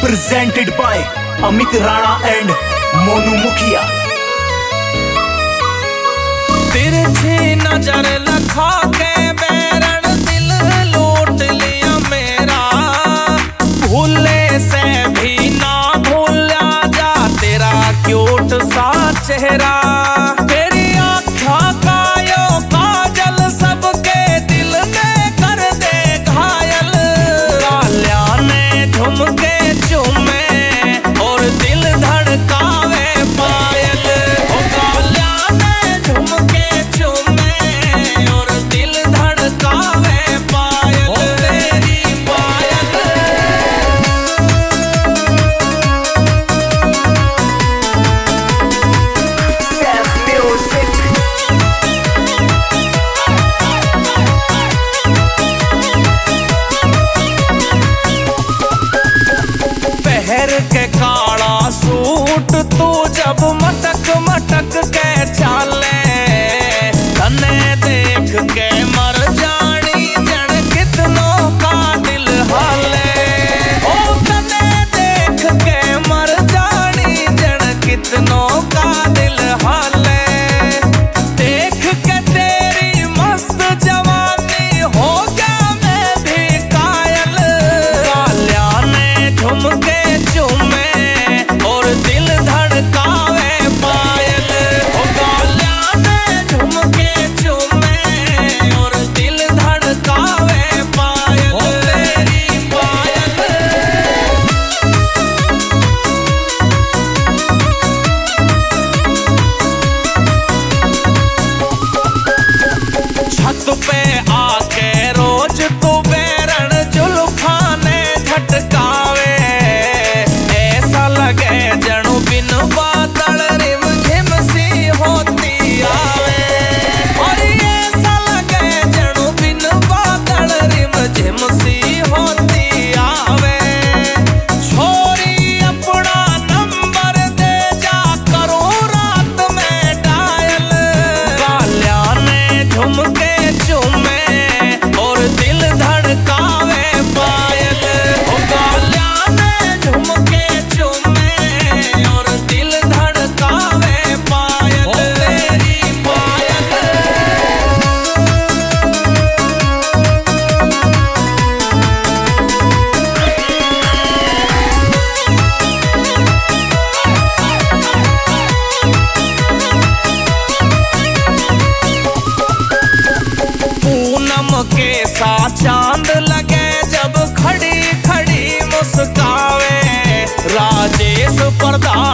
presented by Amit Rana and Monu Mukhia। तिरछी नजर लखा के बैरन दिल लूट लिया मेरा, भूले से भी ना भूला जा तेरा क्यूट सा चेहरा। तेरी आँखों का यो काजल सबके दिल में कर दे घायल। कालिया ने झुमके चूमे और दिल धड़कावे पायल। ओ कालिया ने झुमके चूमे और दिल धड़कावे पायल। ओ तेरी पायल Self music। पहर के काला सूट तू जब मटक मटक के चाले, तने देख के मर जानी जन कितनों का दिल हाले। ओ तने देख के मर जानी जन कितनों का दिल हाले। देख के तेरी मस्त जवानी हो गया मैं भी कायल। कालिया ने झुमके चूमे और दिल धड़कावे पायल। ओ कालिया ने झुमके चूमे और दिल धड़कावे पायल। ओ तेरी पायल छत पे आके रोज तू बैरन जुल्फाने झटकावे। ऐसा लगे जणु बिन बादल रिम झिम सी होती आवे। और ऐसा लगे जणु बिन बादल रिम झिम सी होती आवे। छोरी अपना नंबर दे जा करूं रात में डायल। कालिया ने झुमके चूमे और दिल धड़कावे पायल। ओ कालिया ने झुमके चूमे और दिल धड़कावे पायल। ओ तेरी पायल पूनम के सा चांद लगे जब खड़ी खड़ी मुस्कावे। राजेश प्रधान